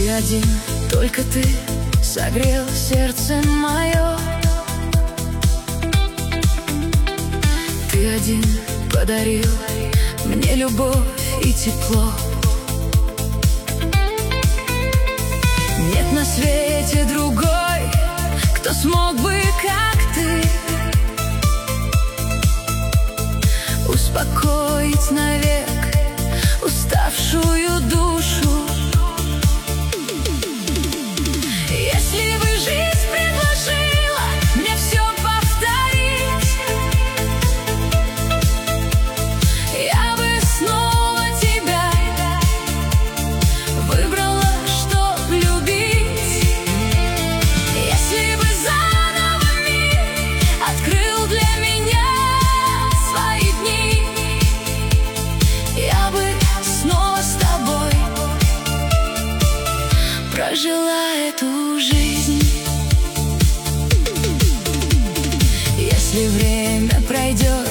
Ты один, только ты согрел сердце мое. Ты один подарил мне любовь и тепло. Нет на свете другой, кто смог бы, как ты, успокоить навек уставшую душу. Если бы жизнь предложила мне все повторить, я бы снова тебя выбрала, чтоб любить. Если бы заново мир открыл для меня свои дни, я бы снова с тобой прожила эту жизнь. Если время пройдет,